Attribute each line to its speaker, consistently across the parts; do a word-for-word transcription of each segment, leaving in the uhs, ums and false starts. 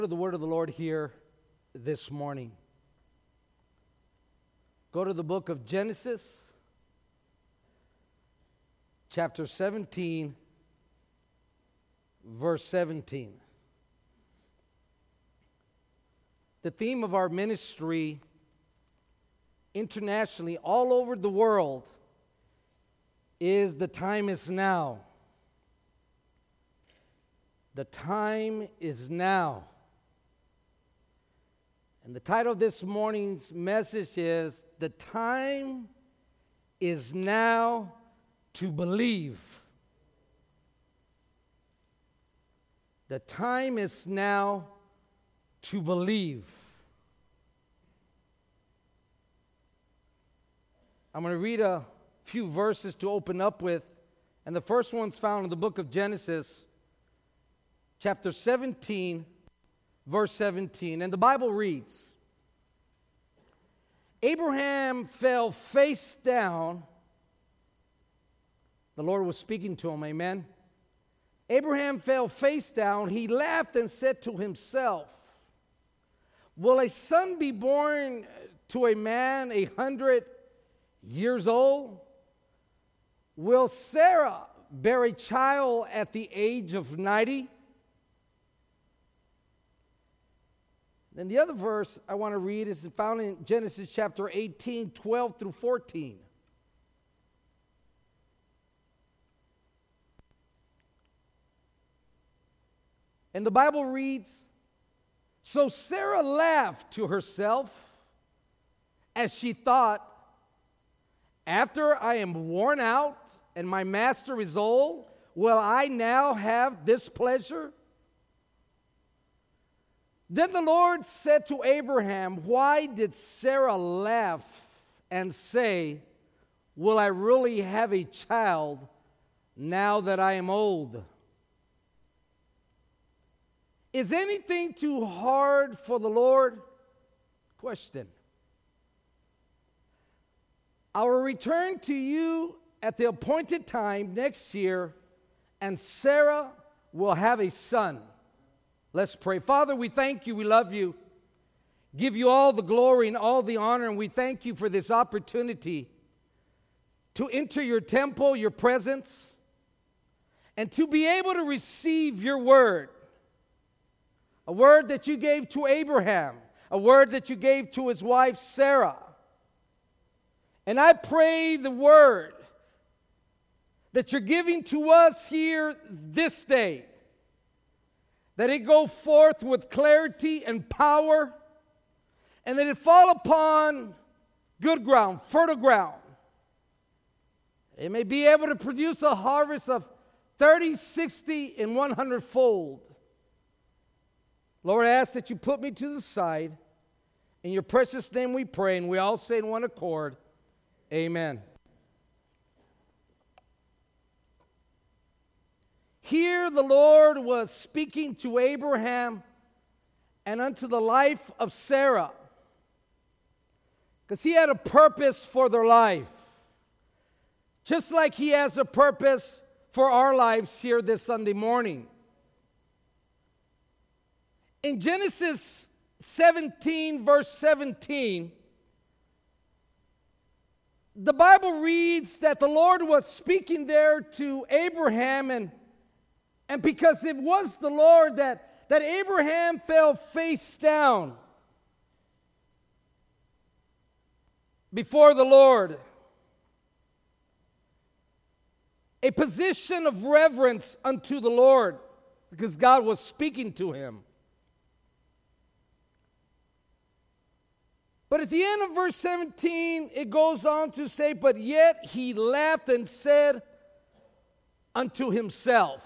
Speaker 1: To the word of the Lord here this morning. Go to the book of Genesis, chapter seventeen, verse seventeen. The theme of our ministry internationally, all over the world, is the time is now. The time is now. And the title of this morning's message is, The Time is Now to Believe. The time is now to believe. I'm going to read a few verses to open up with, and the first one's found in the book of Genesis, chapter seventeen, verse seventeen, and the Bible reads, Abraham fell face down. The Lord was speaking to him, amen. Abraham fell face down. He laughed and said to himself, will a son be born to a man a hundred years old? Will Sarah bear a child at the age of ninety? Then the other verse I want to read is found in Genesis chapter eighteen, twelve through fourteen. And the Bible reads, so Sarah laughed to herself as she thought, after I am worn out and my master is old, will I now have this pleasure? Then the Lord said to Abraham, why did Sarah laugh and say, will I really have a child now that I am old? Is anything too hard for the Lord? Question. I will return to you at the appointed time next year, and Sarah will have a son. Let's pray. Father, we thank you. We love you. Give you all the glory and all the honor, and we thank you for this opportunity to enter your temple, your presence, and to be able to receive your word. A word that you gave to Abraham, a word that you gave to his wife Sarah. And I pray the word that you're giving to us here this day, that it go forth with clarity and power, and that it fall upon good ground, fertile ground. It may be able to produce a harvest of thirty, sixty, and one hundred fold. Lord, I ask that you put me to the side. In your precious name we pray, and we all say in one accord, amen. Here the Lord was speaking to Abraham and unto the life of Sarah, because he had a purpose for their life, just like he has a purpose for our lives here this Sunday morning. In Genesis seventeen, verse seventeen, the Bible reads that the Lord was speaking there to Abraham, and And because it was the Lord that, that Abraham fell face down before the Lord. A position of reverence unto the Lord, because God was speaking to him. But at the end of verse seventeen, it goes on to say, but yet he laughed and said unto himself,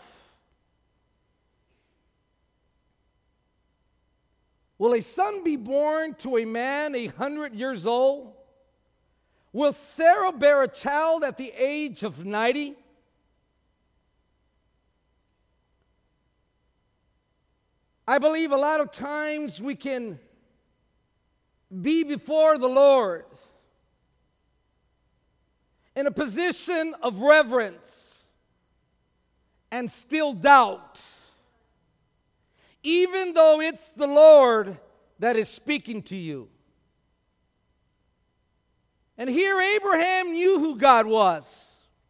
Speaker 1: will a son be born to a man a hundred years old? Will Sarah bear a child at the age of ninety? I believe a lot of times we can be before the Lord in a position of reverence and still doubt. even though it's the Lord that is speaking to you. And here Abraham knew who God was.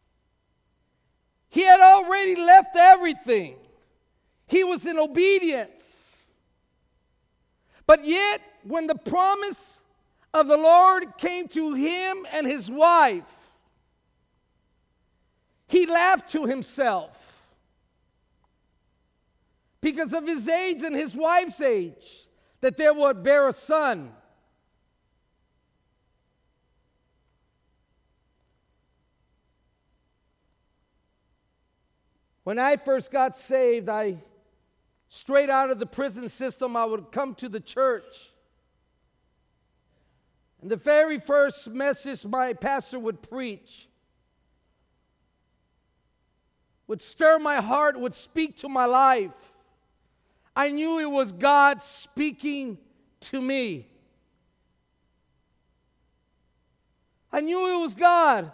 Speaker 1: He had already left everything. He was in obedience. But yet, when the promise of the Lord came to him and his wife, he laughed to himself because of his age and his wife's age, that they would bear a son. When I first got saved, I, straight out of the prison system, I would come to the church. And the very first message my pastor would preach would stir my heart, would speak to my life. I knew it was God speaking to me. I knew it was God.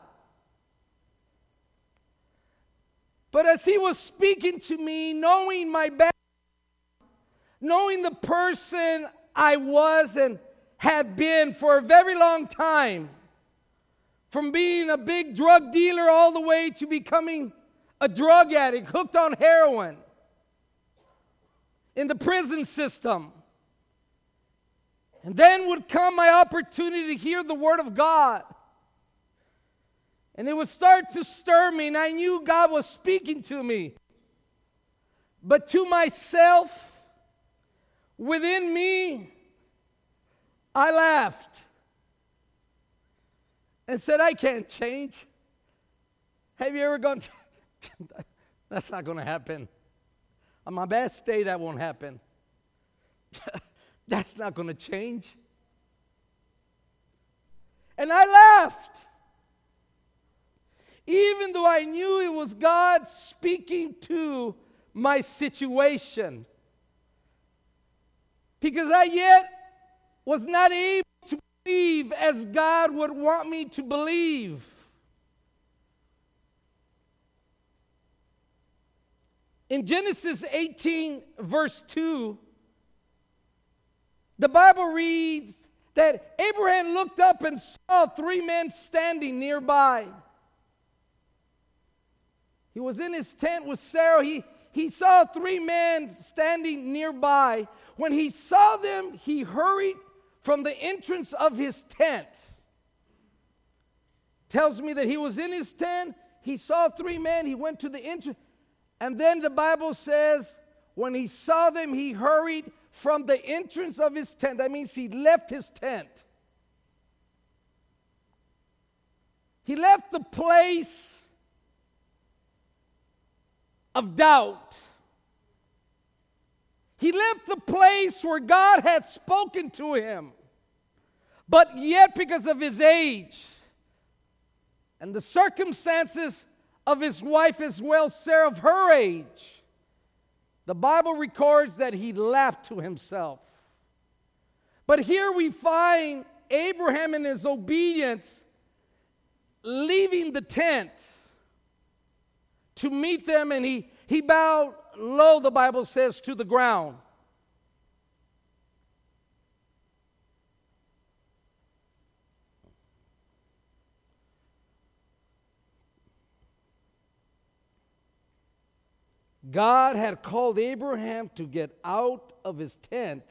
Speaker 1: But as he was speaking to me, knowing my background, knowing the person I was and had been for a very long time, from being a big drug dealer all the way to becoming a drug addict, hooked on heroin, in the prison system. And then would come my opportunity to hear the Word of God. And it would start to stir me, and I knew God was speaking to me. But to myself, within me, I laughed and said, I can't change. Have you ever gone, that's not going to happen. On my best day, that won't happen. That's not going to change. And I laughed. Even though I knew it was God speaking to my situation. Because I yet was not able to believe as God would want me to believe. In Genesis eighteen, verse two, the Bible reads that Abraham looked up and saw three men standing nearby. He was in his tent with Sarah. He, he saw three men standing nearby. When he saw them, he hurried from the entrance of his tent. Tells me that he was in his tent. He saw three men. He went to the entrance. And then the Bible says, when he saw them, he hurried from the entrance of his tent. That means he left his tent. He left the place of doubt. He left the place where God had spoken to him. But yet, because of his age and the circumstances of his wife as well, Sarah, of her age, the Bible records that he laughed to himself. But here we find Abraham in his obedience leaving the tent to meet them, and he, he bowed low, the Bible says, to the ground. God had called Abraham to get out of his tent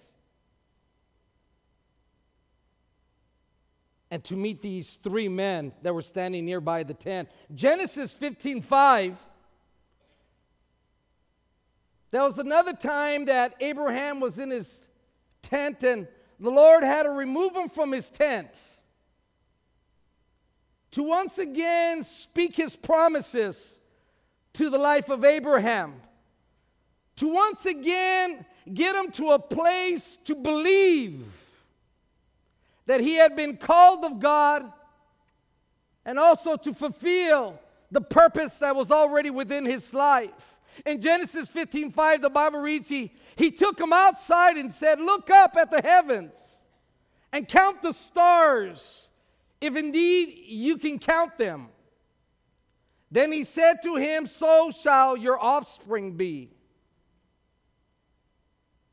Speaker 1: and to meet these three men that were standing nearby the tent. Genesis fifteen five. There was another time that Abraham was in his tent and the Lord had to remove him from his tent to once again speak his promises to the life of Abraham, to once again get him to a place to believe that he had been called of God, and also to fulfill the purpose that was already within his life. In Genesis fifteen five, the Bible reads, he, he took him outside and said, look up at the heavens and count the stars, if indeed you can count them. Then he said to him, so shall your offspring be.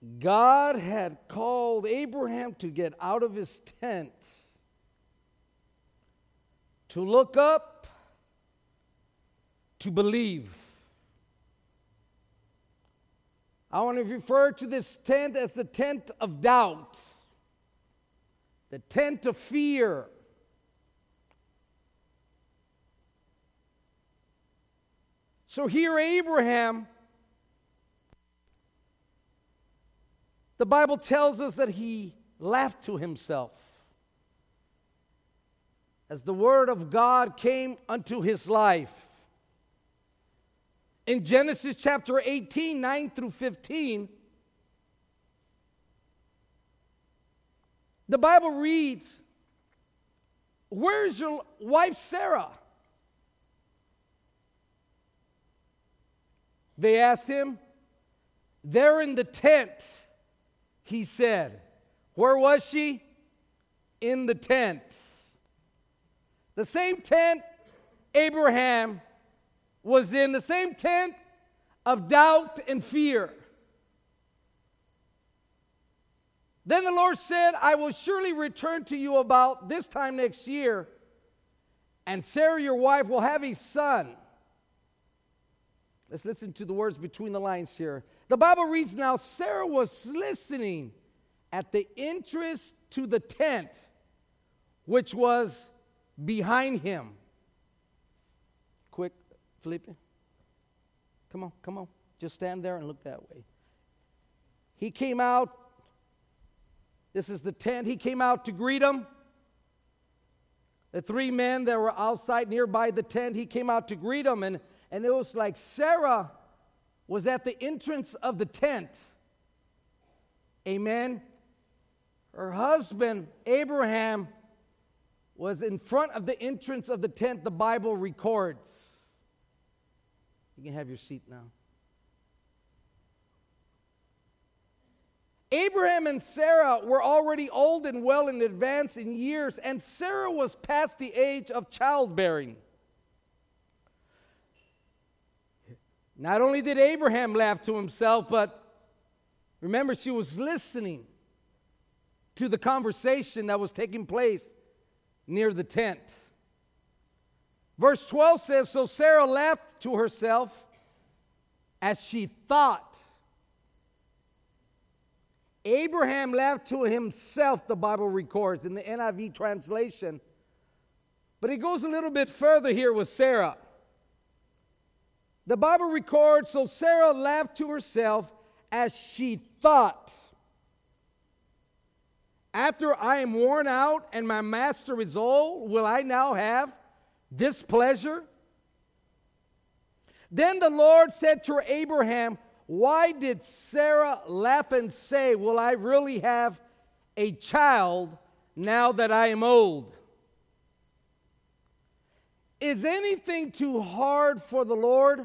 Speaker 1: God had called Abraham to get out of his tent, to look up, to believe. I want to refer to this tent as the tent of doubt, the tent of fear. So here, Abraham, the Bible tells us that he laughed to himself as the word of God came unto his life. In Genesis chapter eighteen, nine through fifteen, the Bible reads, "Where's your wife Sarah?" They asked him. "They're in the tent," he said. Where was she? In the tent. The same tent Abraham was in, the same tent of doubt and fear. Then the Lord said, "I will surely return to you about this time next year, and Sarah your wife will have a son." Let's listen to the words between the lines here. The Bible reads, "Now Sarah was listening at the entrance to the tent, which was behind him." Quick, Felipe. Come on, come on. Just stand there and look that way. He came out. This is the tent. He came out to greet him. The three men that were outside nearby the tent, he came out to greet them. And, and it was like Sarah was at the entrance of the tent. Amen. Her husband, Abraham, was in front of the entrance of the tent, the Bible records. You can have your seat now. Abraham and Sarah were already old and well in advance in years, and Sarah was past the age of childbearing. Not only did Abraham laugh to himself, but remember, she was listening to the conversation that was taking place near the tent. Verse twelve says, "So Sarah laughed to herself as she thought." Abraham laughed to himself, the Bible records in the N I V translation. But it goes a little bit further here with Sarah. The Bible records, "So Sarah laughed to herself as she thought, after I am worn out and my master is old, will I now have this pleasure?" Then the Lord said to Abraham, "Why did Sarah laugh and say, 'Will I really have a child now that I am old?' Is anything too hard for the Lord?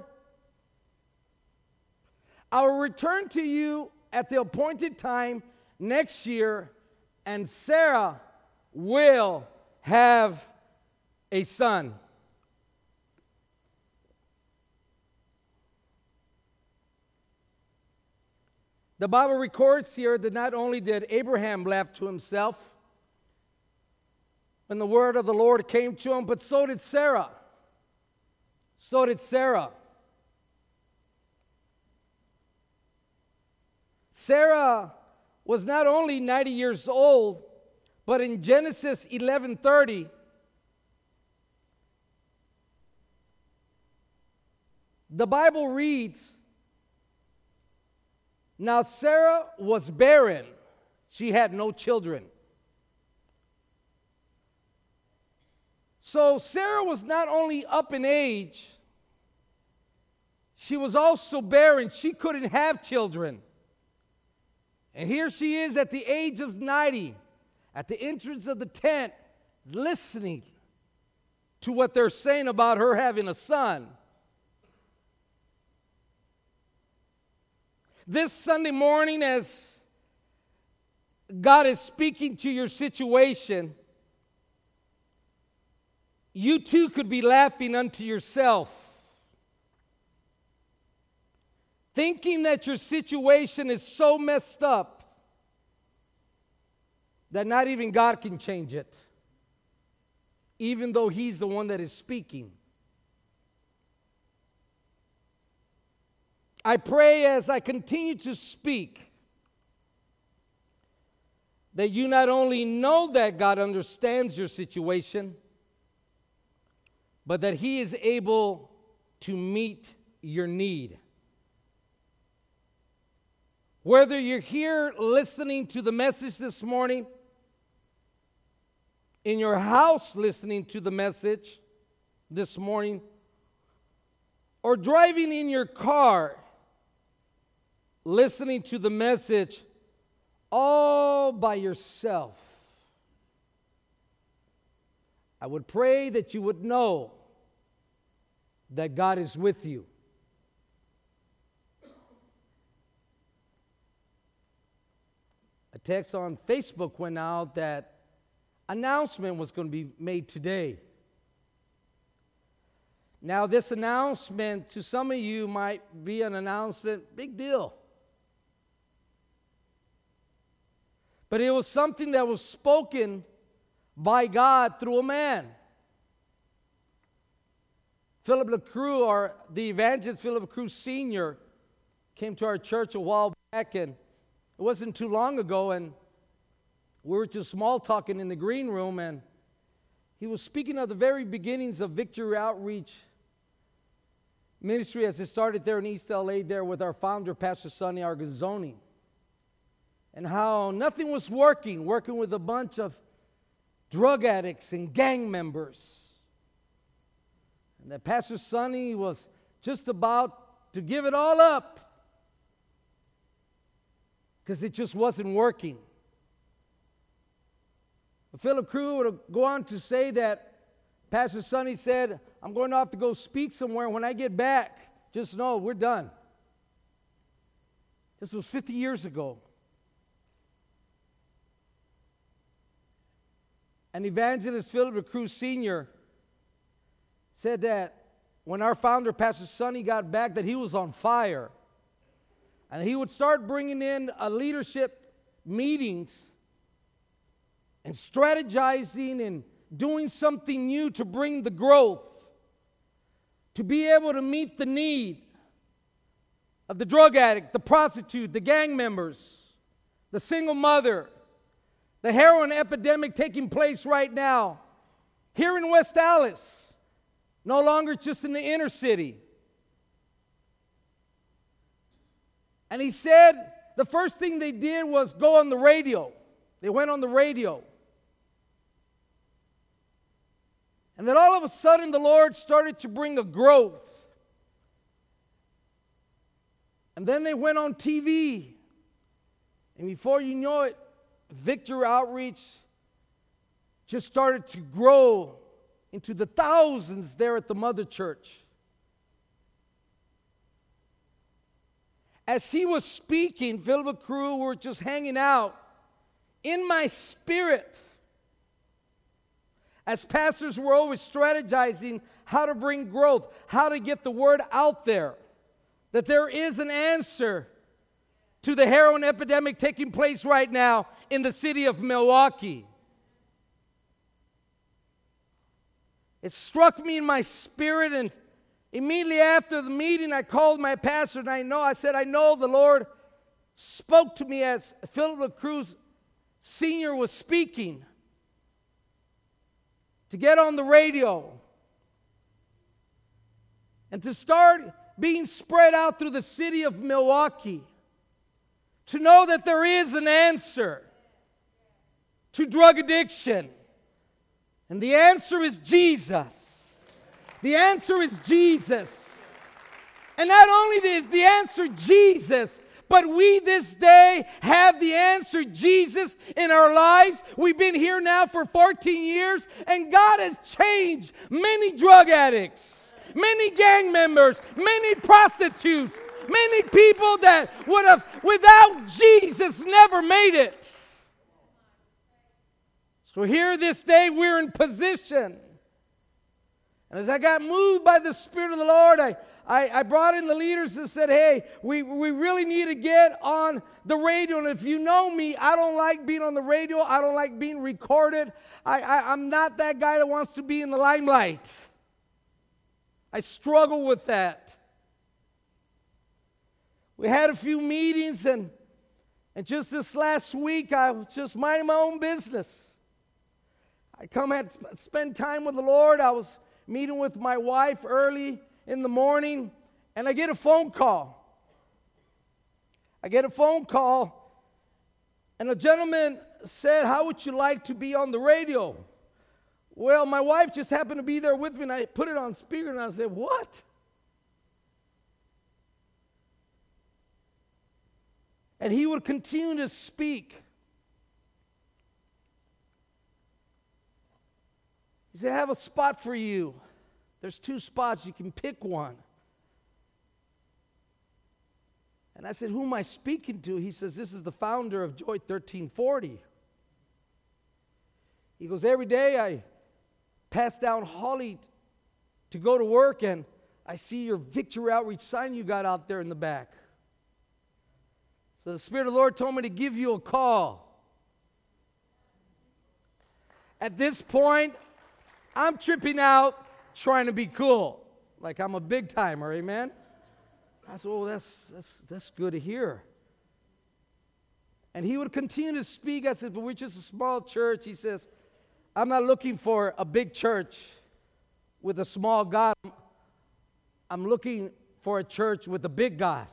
Speaker 1: I will return to you at the appointed time next year, and Sarah will have a son." The Bible records here that not only did Abraham laugh to himself when the word of the Lord came to him, but so did Sarah. So did Sarah. Sarah was not only ninety years old, but in Genesis eleven thirty, the Bible reads, "Now Sarah was barren. She had no children." So Sarah was not only up in age, she was also barren. She couldn't have children. And here she is at the age of ninety, at the entrance of the tent, listening to what they're saying about her having a son. This Sunday morning, as God is speaking to your situation, you too could be laughing unto yourself. thinking that your situation is so messed up that not even God can change it, even though He's the one that is speaking. I pray as I continue to speak that you not only know that God understands your situation, but that He is able to meet your need. Whether you're here listening to the message this morning, in your house listening to the message this morning, or driving in your car listening to the message all by yourself, I would pray that you would know that God is with you. A text on Facebook went out that announcement was going to be made today. Now, this announcement to some of you might be an announcement, big deal. But it was something that was spoken by God through a man. Philip LaCruz, or the evangelist Philip LaCruz Senior, came to our church a while back, and it wasn't too long ago, and we were just small talking in the green room, and he was speaking of the very beginnings of Victory Outreach Ministry as it started there in East L A there with our founder, Pastor Sonny Arganzoni, and how nothing was working, working with a bunch of drug addicts and gang members. And that Pastor Sonny was just about to give it all up because it just wasn't working. But Philip Crew would go on to say that Pastor Sonny said, I'm going to have to go speak somewhere. When I get back, just know we're done. This was fifty years ago. And evangelist Philip LaCruz Senior said that when our founder, Pastor Sonny, got back, that he was on fire. And he would start bringing in uh, leadership meetings and strategizing and doing something new to bring the growth, to be able to meet the need of the drug addict, the prostitute, the gang members, the single mother, the heroin epidemic taking place right now here in West Allis, no longer just in the inner city. And he said the first thing they did was go on the radio. They went on the radio. And then all of a sudden the Lord started to bring a growth. And then they went on T V. And before you know it, Victory Outreach just started to grow into the thousands there at the Mother Church. As he was speaking, Philip Crew were just hanging out in my spirit. As pastors were always strategizing how to bring growth, how to get the word out there, that there is an answer to the heroin epidemic taking place right now in the city of Milwaukee. It struck me in my spirit, and immediately after the meeting, I called my pastor, and I know, I said, I know the Lord spoke to me as Philip LaCruz Senior was speaking to get on the radio and to start being spread out through the city of Milwaukee, to know that there is an answer to drug addiction. And the answer is Jesus. The answer is Jesus. And not only is the answer Jesus, but we this day have the answer Jesus in our lives. We've been here now for fourteen years, and God has changed many drug addicts, many gang members, many prostitutes, many people that would have, without Jesus, never made it. So here this day, we're in position. And as I got moved by the Spirit of the Lord, I, I, I brought in the leaders and said, hey, we, we really need to get on the radio. And if you know me, I don't like being on the radio. I don't like being recorded. I, I, I'm not that guy that wants to be in the limelight. I struggle with that. We had a few meetings, and, and just this last week, I was just minding my own business. I come and sp- spend time with the Lord. I was meeting with my wife early in the morning, and I get a phone call. I get a phone call, and a gentleman said, how would you like to be on the radio? Well, my wife just happened to be there with me, and I put it on speaker, and I said, what? And he would continue to speak. He said, I have a spot for you. There's two spots. You can pick one. And I said, who am I speaking to? He says, this is the founder of Joy thirteen forty. He goes, every day I pass down Holly to go to work, and I see your Victory Outreach sign you got out there in the back. So the Spirit of the Lord told me to give you a call. At this point, I'm tripping out, trying to be cool, like I'm a big timer, amen? I said, oh, that's, that's, that's good to hear. And he would continue to speak. I said, but we're just a small church. He says, I'm not looking for a big church with a small God. I'm looking for a church with a big God.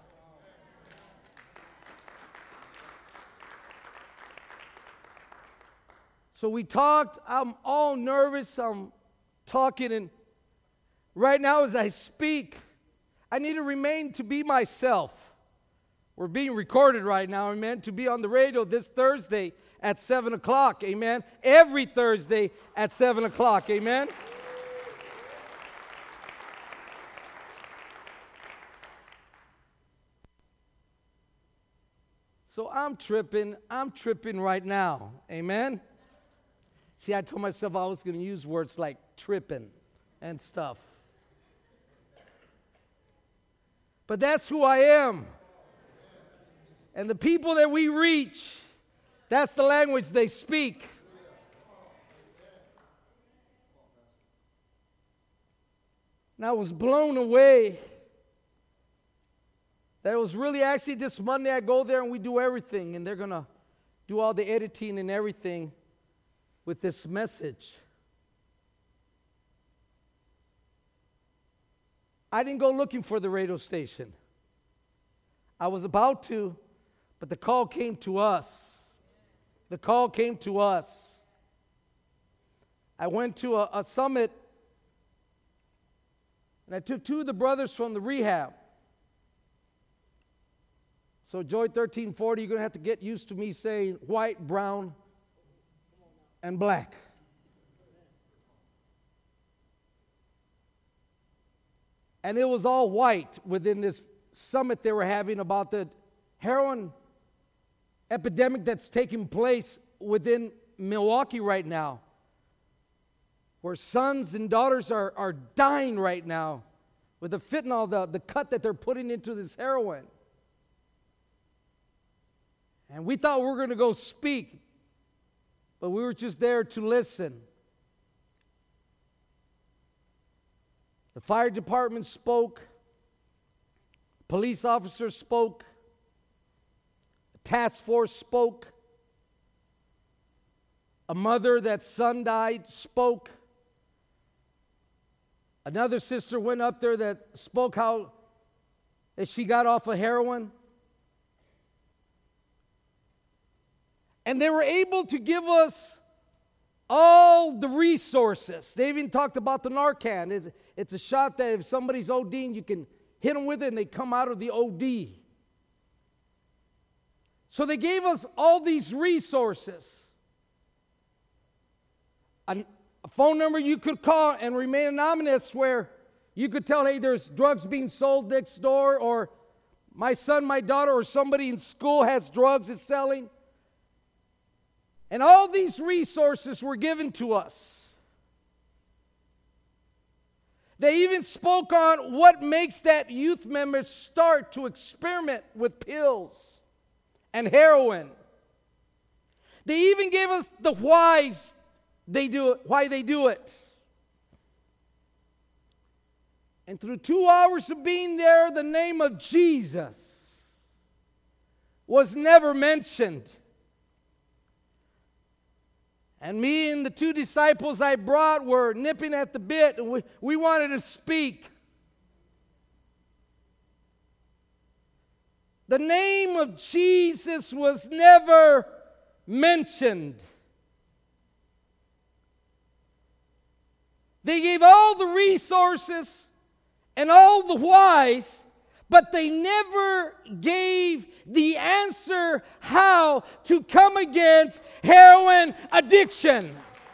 Speaker 1: So we talked. I'm all nervous. I'm talking, and right now as I speak, I need to remain to be myself. We're being recorded right now, amen, to be on the radio this Thursday at seven o'clock, amen, every Thursday at seven o'clock, amen. So I'm tripping, I'm tripping right now, amen. See, I told myself I was going to use words like tripping and stuff. But that's who I am. And the people that we reach, that's the language they speak. And I was blown away that it was really actually this Monday I go there and we do everything, and they're going to do all the editing and everything with this message. I didn't go looking for the radio station. I was about to, but the call came to us. The call came to us. I went to a, a summit, and I took two of the brothers from the rehab. So Joy thirteen forty, you're going to have to get used to me saying white, brown, and black. And it was all white within this summit they were having about the heroin epidemic that's taking place within Milwaukee right now, where sons and daughters are, are dying right now with the fentanyl, the, the cut that they're putting into this heroin. And we thought we were going to go speak, but we were just there to listen. The fire department spoke. Police officers spoke. The task force spoke. A mother that son died spoke. Another sister went up there that spoke how that she got off of heroin. And they were able to give us all the resources. They even talked about the Narcan. It's, it's a shot that if somebody's ODing, you can hit them with it and they come out of the O D. So they gave us all these resources. A, a phone number you could call and remain anonymous where you could tell, hey, there's drugs being sold next door, or my son, my daughter, or somebody in school has drugs is selling. And all these resources were given to us. They even spoke on what makes that youth member start to experiment with pills and heroin. They even gave us the whys they do it, why they do it. And through two hours of being there, the name of Jesus was never mentioned. And me and the two disciples I brought were nipping at the bit, and we, we wanted to speak. The name of Jesus was never mentioned. They gave all the resources and all the whys, but they never gave the answer how to come against heroin addiction.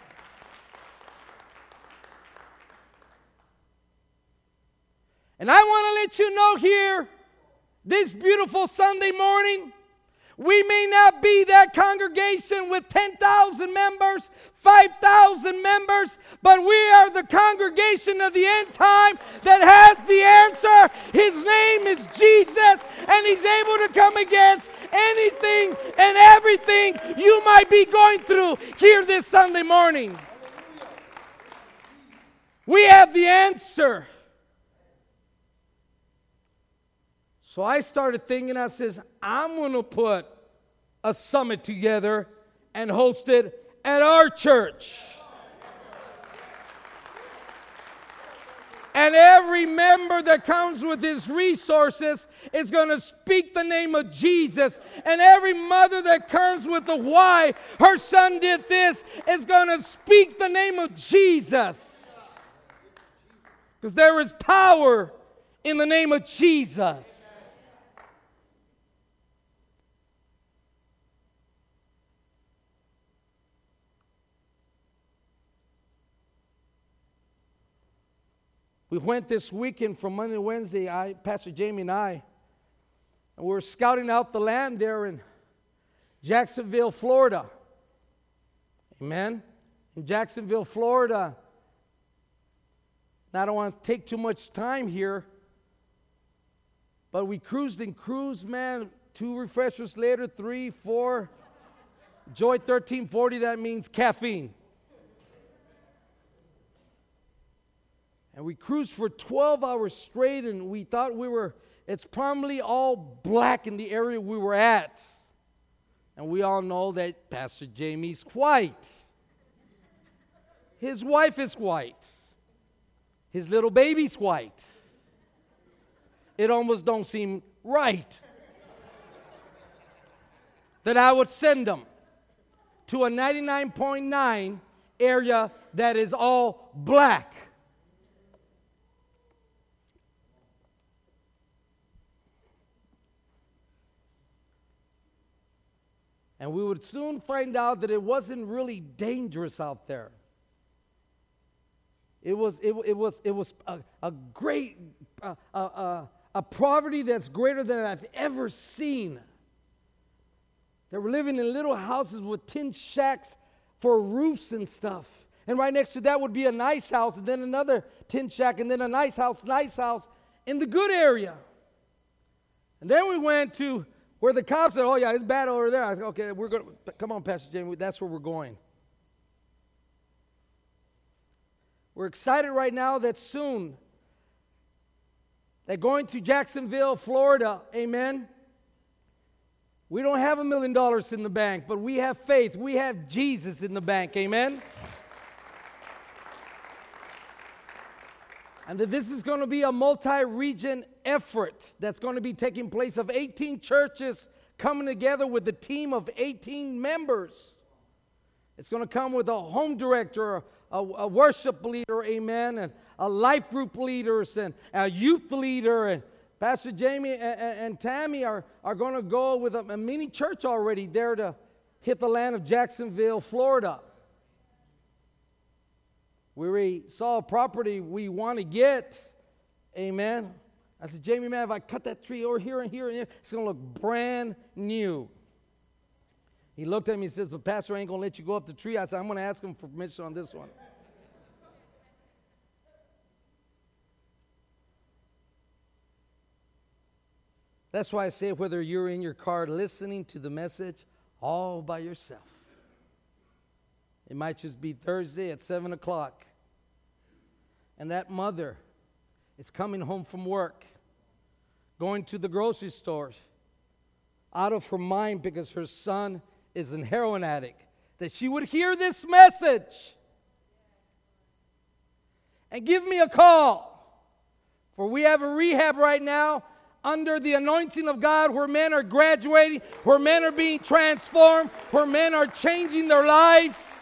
Speaker 1: And I want to let you know here, this beautiful Sunday morning, we may not be that congregation with ten thousand members, five thousand members, but we are the congregation of the end time that has the answer. His name is Jesus, and He's able to come against anything and everything you might be going through here this Sunday morning. We have the answer. So I started thinking, I says, I'm going to put a summit together and host it at our church. And every member that comes with his resources is going to speak the name of Jesus. And every mother that comes with the why her son did this is going to speak the name of Jesus. Because there is power in the name of Jesus. We went this weekend from Monday to Wednesday, I, Pastor Jamie and I, and we were scouting out the land there in Jacksonville, Florida. Amen? In Jacksonville, Florida. And I don't want to take too much time here, but we cruised and cruised, man, two refreshers later, three, four. Joy thirteen forty, that means caffeine. And we cruised for twelve hours straight, and we thought we were, it's probably all black in the area we were at. And we all know that Pastor Jamie's white. His wife is white. His little baby's white. It almost don't seem right that I would send them to a ninety-nine point nine area that is all black. And we would soon find out that it wasn't really dangerous out there. It was, it, it was, it was a, a great, uh, uh, uh, a poverty that's greater than I've ever seen. They were living in little houses with tin shacks for roofs and stuff. And right next to that would be a nice house, and then another tin shack, and then a nice house, nice house in the good area. And then we went to where the cops said, oh, yeah, it's bad over there. I said, okay, we're going to, come on, Pastor Jamie, that's where we're going. We're excited right now that soon, that going to Jacksonville, Florida, amen, we don't have a million dollars in the bank, but we have faith. We have Jesus in the bank, amen. And that this is going to be a multi-region effort that's going to be taking place of eighteen churches coming together with a team of eighteen members. It's going to come with a home director, a, a worship leader, amen, and a life group leaders and a youth leader. And Pastor Jamie and, and, and Tammy are, are going to go with a, a mini church already there to hit the land of Jacksonville, Florida. We already saw a property we want to get. Amen. I said, Jamie, man, if I cut that tree over here and here and here, it's going to look brand new. He looked at me and says, but Pastor ain't going to let you go up the tree. I said, I'm going to ask him for permission on this one. That's why I say whether you're in your car listening to the message all by yourself. It might just be Thursday at seven o'clock. And that mother is coming home from work, going to the grocery store, out of her mind because her son is a heroin addict, that she would hear this message and give me a call. For we have a rehab right now under the anointing of God where men are graduating, where men are being transformed, where men are changing their lives.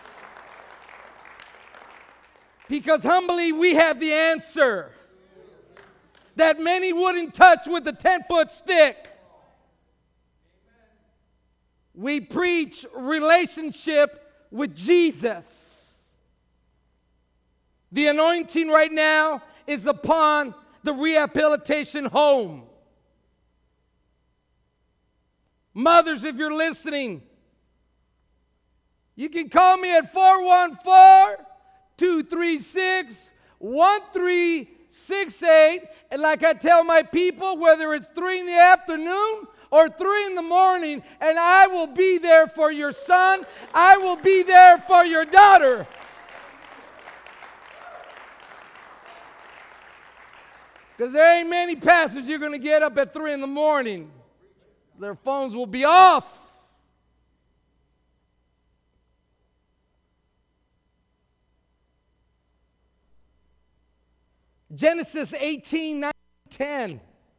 Speaker 1: Because humbly we have the answer that many wouldn't touch with a ten-foot stick. We preach relationship with Jesus. The anointing right now is upon the rehabilitation home. Mothers, if you're listening, you can call me at four one four, two three six, one three six eight. And like I tell my people, whether it's three in the afternoon or three in the morning, and I will be there for your son. I will be there for your daughter. Because there ain't many pastors you're going to get up at three in the morning. Their phones will be off. Genesis eighteen, nine, ten.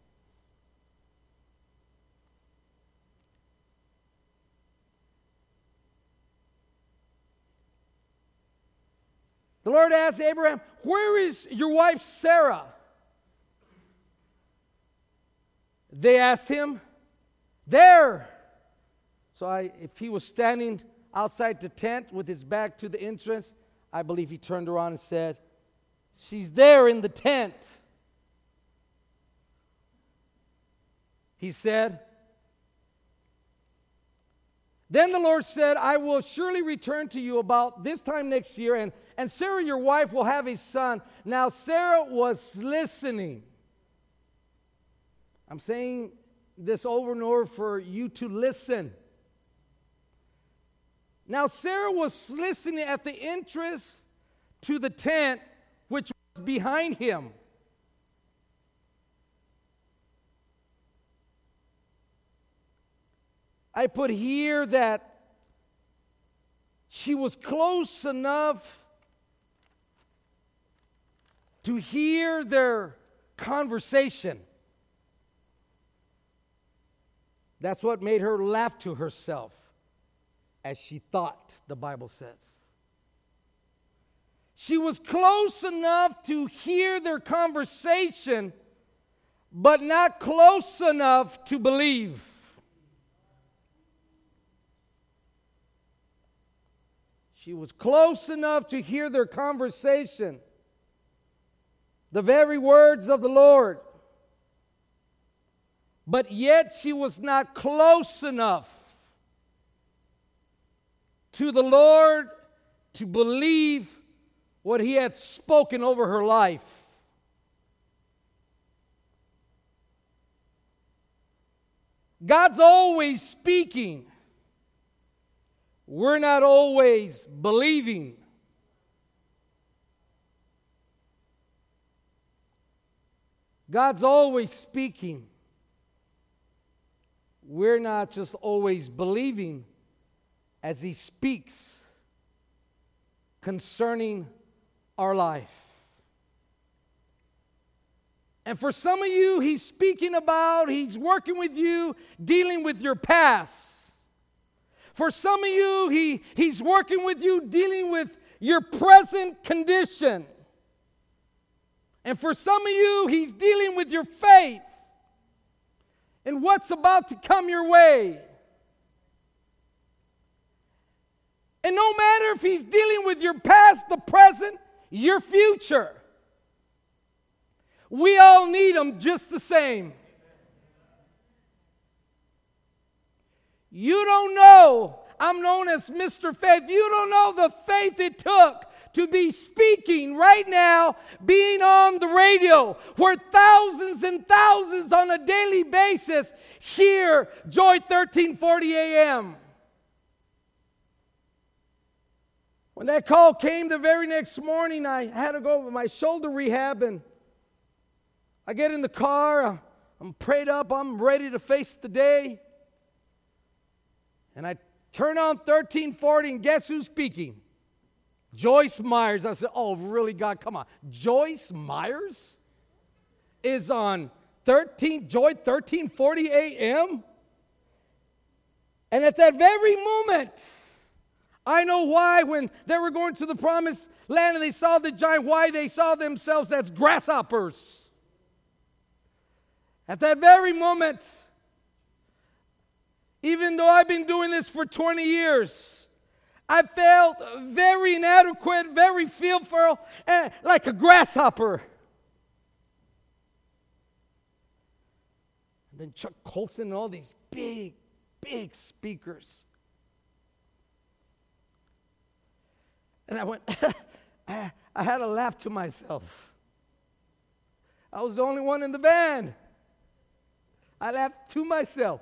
Speaker 1: The Lord asked Abraham, "Where is your wife Sarah?" They asked him, "There." So I, if he was standing outside the tent with his back to the entrance, I believe he turned around and said, "She's there in the tent." He said, "Then the Lord said, I will surely return to you about this time next year, and, and Sarah, your wife, will have a son." Now, Sarah was listening. I'm saying this over and over for you to listen. Now, Sarah was listening at the entrance to the tent, which was behind him. I put here that she was close enough to hear their conversation. That's what made her laugh to herself, as she thought, the Bible says. She was close enough to hear their conversation, but not close enough to believe. She was close enough to hear their conversation, the very words of the Lord, but yet she was not close enough to the Lord to believe what He had spoken over her life. God's always speaking. We're not always believing. God's always speaking. We're not just always believing as He speaks concerning our life. And for some of you, He's speaking about, He's working with you, dealing with your past. For some of you, he, He's working with you, dealing with your present condition. And for some of you, He's dealing with your faith and what's about to come your way. And no matter if He's dealing with your past, the present, your future, we all need Him just the same. You don't know, I'm known as Mister Faith, you don't know the faith it took to be speaking right now, being on the radio, where thousands and thousands on a daily basis hear Joy thirteen forty A M. When that call came the very next morning, I had to go with my shoulder rehab, and I get in the car, I'm prayed up, I'm ready to face the day. And I turn on thirteen forty, and guess who's speaking? Joyce Myers. I said, oh, really, God, come on. Joyce Myers is on thirteen Joy thirteen forty A M? And at that very moment, I know why when they were going to the promised land and they saw the giant, why they saw themselves as grasshoppers. At that very moment, even though I've been doing this for twenty years, I felt very inadequate, very fearful, and like a grasshopper. And then Chuck Colson and all these big, big speakers. And I went, I, I had to laugh to myself. I was the only one in the van. I laughed to myself.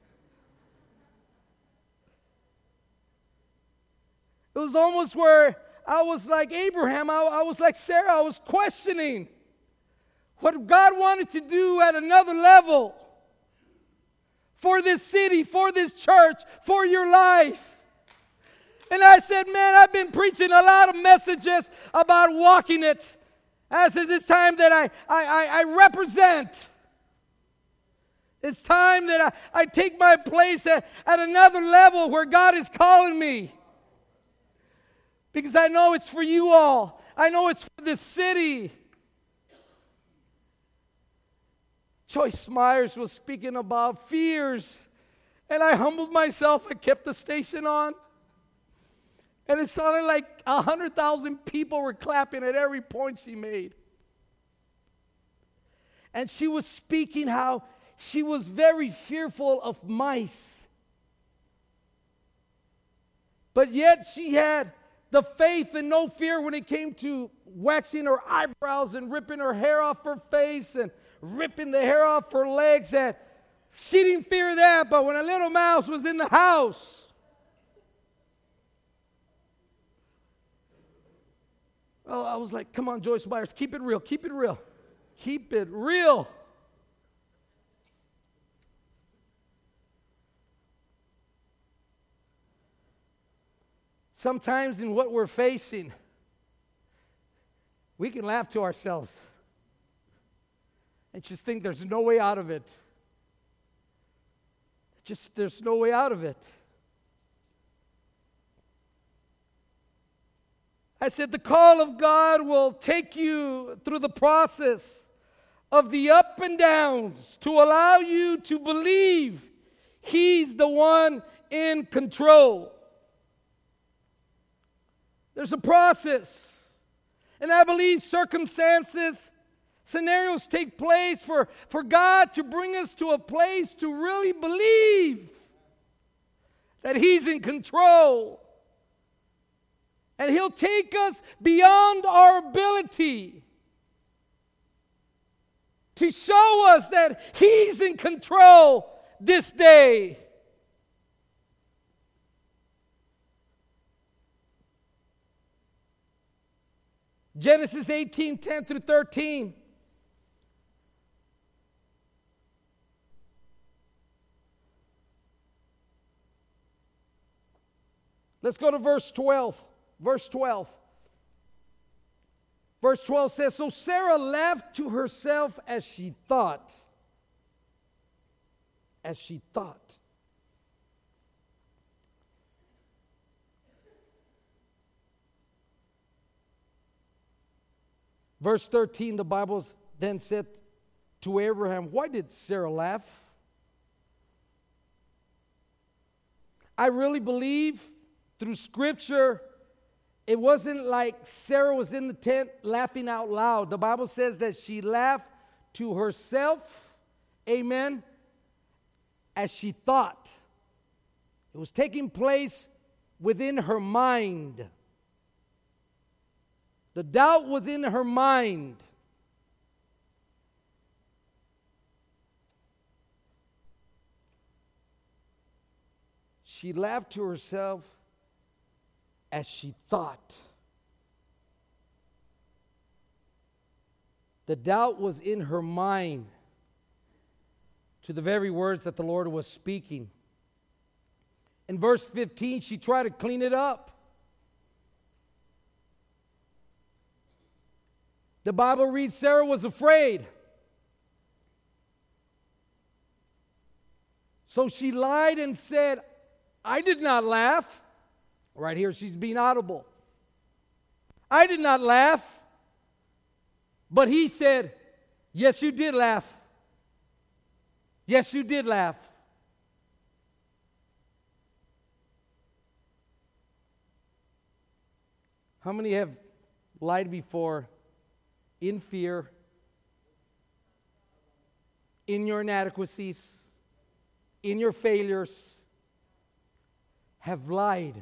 Speaker 1: It was almost where I was like Abraham, I, I was like Sarah, I was questioning what God wanted to do at another level for this city, for this church, for your life. And I said, man, I've been preaching a lot of messages about walking it. As is it's time that I, I, I, I represent. It's time that I, I take my place at, at another level where God is calling me. Because I know it's for you all. I know it's for this city. Joyce Myers was speaking about fears. And I humbled myself. I kept the station on. And it sounded like one hundred thousand people were clapping at every point she made. And she was speaking how she was very fearful of mice. But yet she had the faith and no fear when it came to waxing her eyebrows and ripping her hair off her face and ripping the hair off her legs. And she didn't fear that, but when a little mouse was in the house, well, I was like, come on, Joyce Myers, keep it real, keep it real. Keep it real. Sometimes in what we're facing, we can laugh to ourselves and just think there's no way out of it. Just there's no way out of it. I said the call of God will take you through the process of the up and downs to allow you to believe He's the one in control. There's a process. And I believe circumstances, scenarios take place for, for God to bring us to a place to really believe that He's in control. And He'll take us beyond our ability to show us that He's in control this day. Genesis eighteen, ten through thirteen. Let's go to verse twelve. Verse twelve. Verse twelve says, so Sarah laughed to herself as she thought. As she thought. Verse thirteen, the Bible then said to Abraham, why did Sarah laugh? I really believe through Scripture, it wasn't like Sarah was in the tent laughing out loud. The Bible says that she laughed to herself, amen, as she thought. It was taking place within her mind. The doubt was in her mind. She laughed to herself as she thought. The doubt was in her mind to the very words that the Lord was speaking. In verse fifteen, she tried to clean it up. The Bible reads Sarah was afraid. So she lied and said, I did not laugh. Right here, she's being audible. I did not laugh. But he said, yes, you did laugh. Yes, you did laugh. How many have lied before in fear, in your inadequacies, in your failures, have lied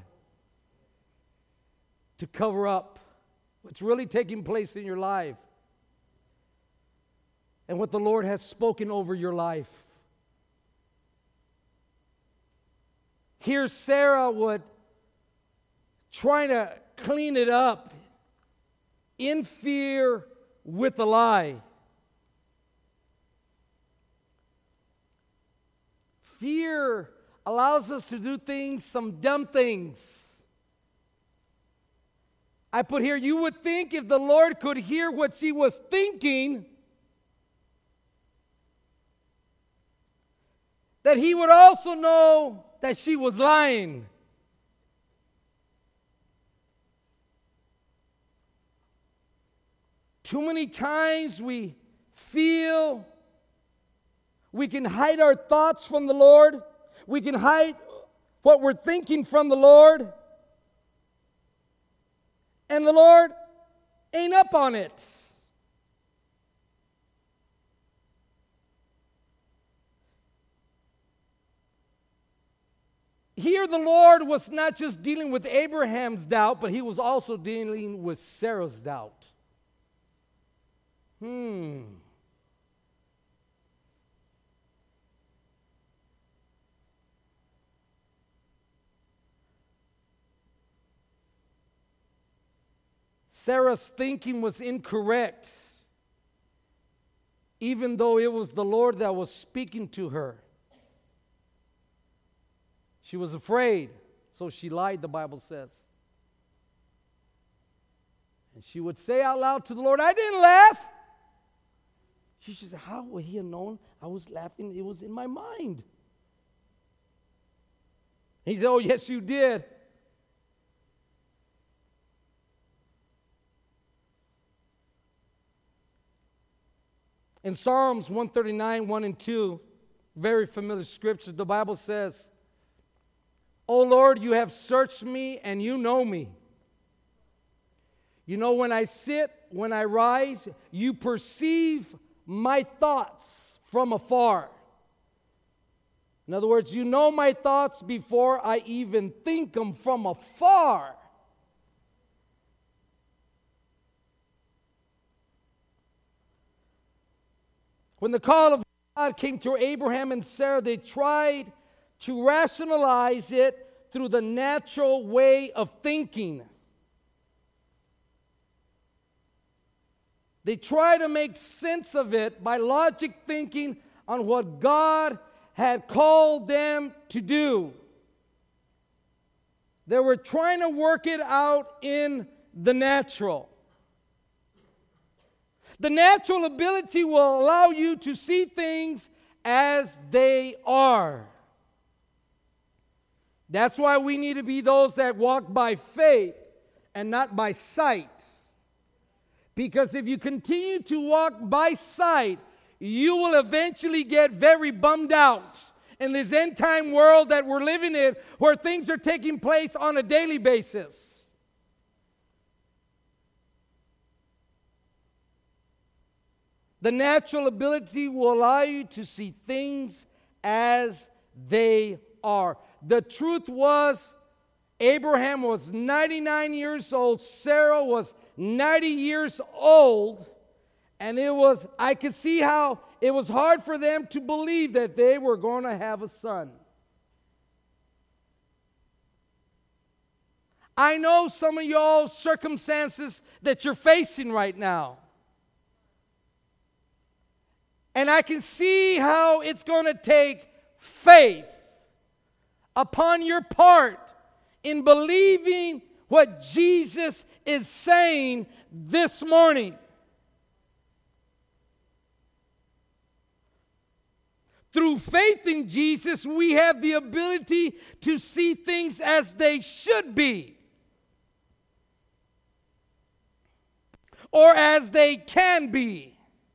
Speaker 1: to cover up what's really taking place in your life and what the Lord has spoken over your life? Here Sarah would trying to clean it up in fear with a lie. Fear allows us to do things, some dumb things. I put here, you would think if the Lord could hear what she was thinking, that He would also know that she was lying. Too many times we feel we can hide our thoughts from the Lord. We can hide what we're thinking from the Lord. And the Lord ain't up on it. Here the Lord was not just dealing with Abraham's doubt, but He was also dealing with Sarah's doubt. Hmm. Sarah's thinking was incorrect, even though it was the Lord that was speaking to her. She was afraid, so she lied, the Bible says. And she would say out loud to the Lord, I didn't laugh. She said, how would He have known I was laughing? It was in my mind. He said, oh, yes, you did. In Psalms one thirty-nine, one and two, very familiar scripture, the Bible says, O Lord, you have searched me and you know me. You know when I sit, when I rise, you perceive my thoughts from afar. In other words, you know my thoughts before I even think them from afar. When the call of God came to Abraham and Sarah, they tried to rationalize it through the natural way of thinking. They try to make sense of it by logic thinking on what God had called them to do. They were trying to work it out in the natural. The natural ability will allow you to see things as they are. That's why we need to be those that walk by faith and not by sight. Because if you continue to walk by sight, you will eventually get very bummed out in this end time world that we're living in, where things are taking place on a daily basis. The natural ability will allow you to see things as they are. The truth was, Abraham was ninety-nine years old, Sarah was ninety years old, and it was, I could see how it was hard for them to believe that they were going to have a son. I know some of y'all's circumstances that you're facing right now. And I can see how it's going to take faith upon your part in believing what Jesus is saying this morning. Through faith in Jesus, we have the ability to see things as they should be, or as they can be.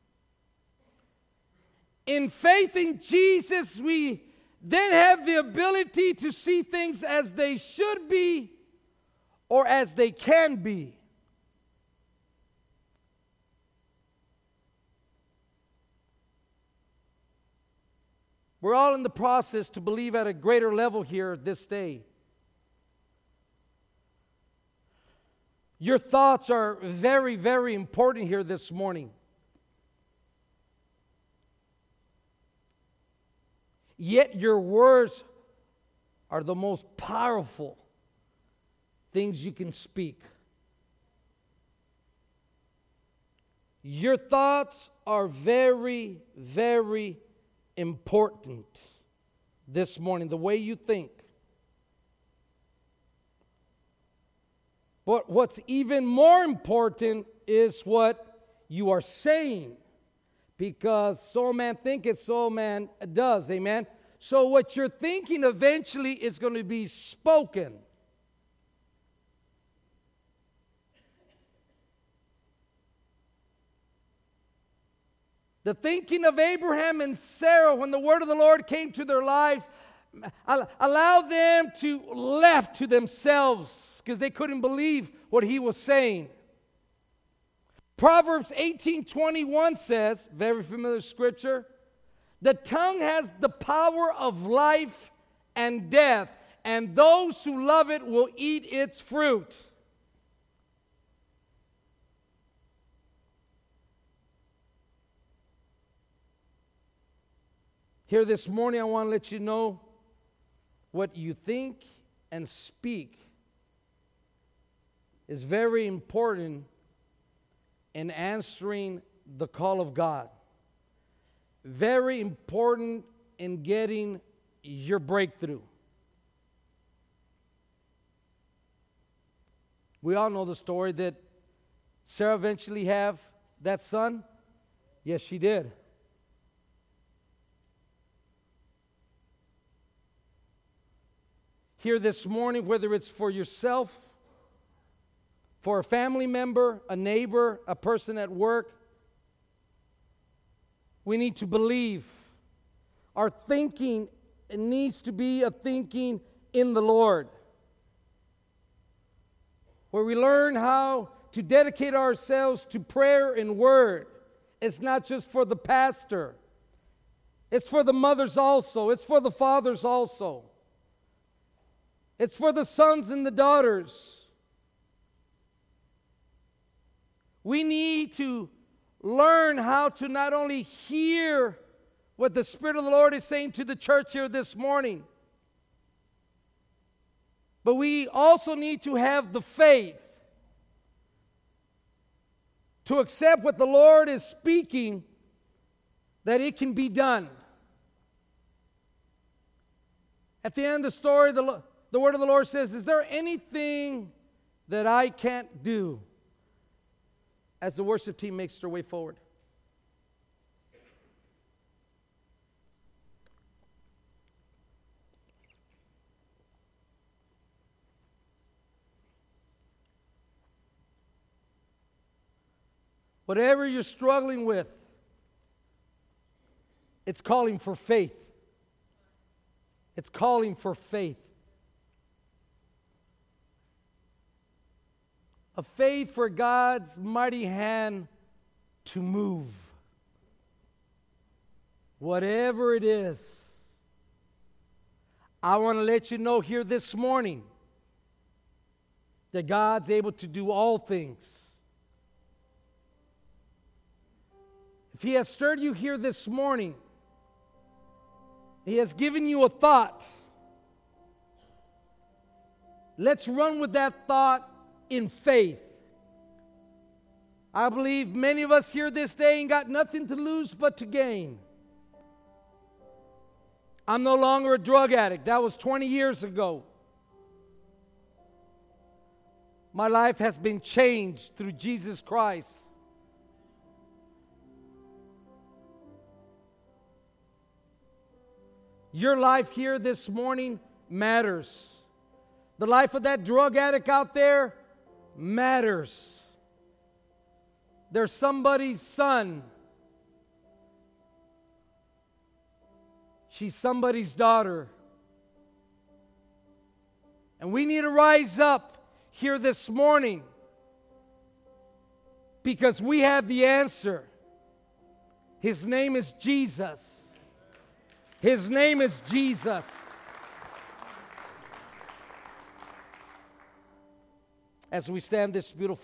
Speaker 1: In faith in Jesus, we then have the ability to see things as they should be or as they can be. We're all in the process to believe at a greater level here this day. Your thoughts are very, very important here this morning. Yet your words are the most powerful things you can speak. Your thoughts are very, very important this morning, the way you think. But what's even more important is what you are saying. Because so man thinketh, so man does. Amen? So what you're thinking eventually is going to be spoken. The thinking of Abraham and Sarah when the word of the Lord came to their lives allowed them to laugh to themselves because they couldn't believe what he was saying. Proverbs eighteen twenty-one says, very familiar scripture, the tongue has the power of life and death, and those who love it will eat its fruit. Here this morning, I want to let you know what you think and speak is very important in answering the call of God. Very important in getting your breakthrough. We all know the story that Sarah eventually have that son. Yes, she did. Here this morning, whether it's for yourself, for a family member, a neighbor, a person at work, we need to believe. Our thinking needs to be a thinking in the Lord, where we learn how to dedicate ourselves to prayer and word. It's not just for the pastor. It's for the mothers also. It's for the fathers also. It's for the sons and the daughters. We need to learn how to not only hear what the Spirit of the Lord is saying to the church here this morning, but we also need to have the faith to accept what the Lord is speaking, that it can be done. At the end of the story, the, the word of the Lord says, is there anything that I can't do? As the worship team makes their way forward. Whatever you're struggling with, it's calling for faith. It's calling for faith. A faith for God's mighty hand to move. Whatever it is, I want to let you know here this morning that God's able to do all things If He has stirred you here this morning, He has given you a thought, let's run with that thought in faith. I believe many of us here this day ain't got nothing to lose but to gain. I'm no longer a drug addict. That was twenty years ago. My life has been changed through Jesus Christ. Your life here this morning matters. The life of that drug addict out there matters. There's somebody's son. She's somebody's daughter. And we need to rise up here this morning because we have the answer. His name is Jesus. His name is Jesus. As we stand this beautiful